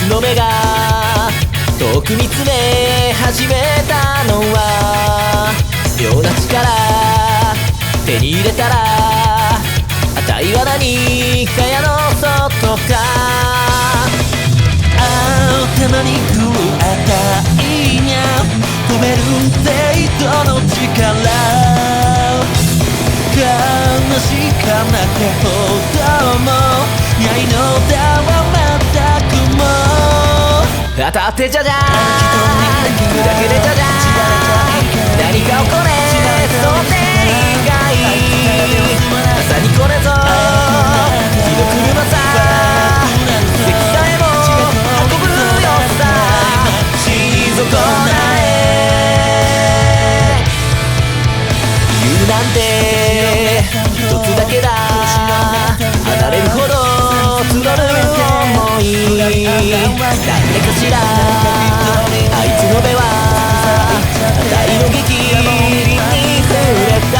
つの目が遠く見つめ始めたのは妙な力手に入れたらあたいは何かやの外か頭に来るあたいにゃ止める程度の力悲しかなけほどもないのだわ全くも当たってじゃじゃーん砕けてじゃじゃーん何か起これ想定外まさにこれぞ火の車さ奇跡さえも運ぶよさ退こない言うなんて一つだけだ離れるほど募る想い誰かしらあいつの目はあたいの激に触れた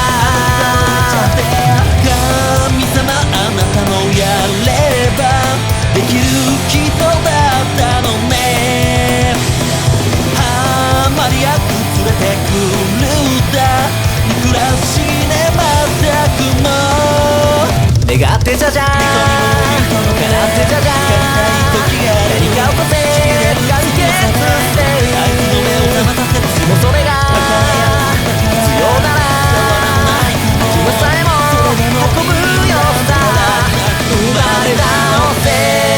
神様あなたのやればできる人だったのねあまりや崩れてくるだいくら死ねまたくも願ってじゃじゃーん叶ってじゃじゃーん何か起こせ完結してもうそれが必要なら自分さえも運ぶよさ生まれ直せ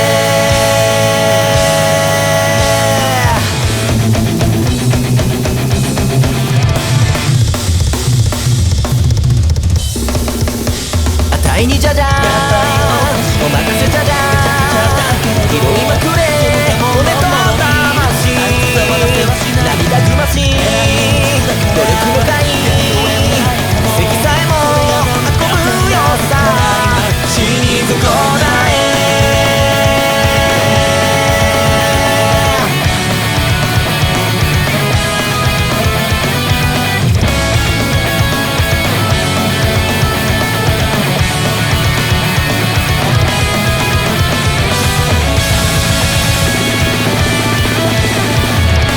あたいにじゃじゃーんお任せじゃじゃーん拾いまくれ骨と魂涙ぐましい努力の会奇跡さえも運ぶよさ死に損なえ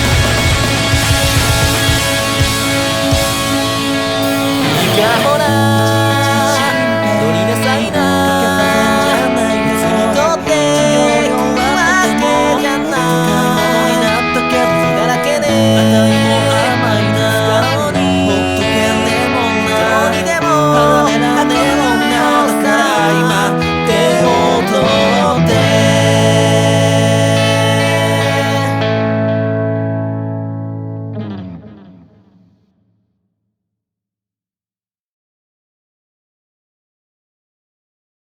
ほら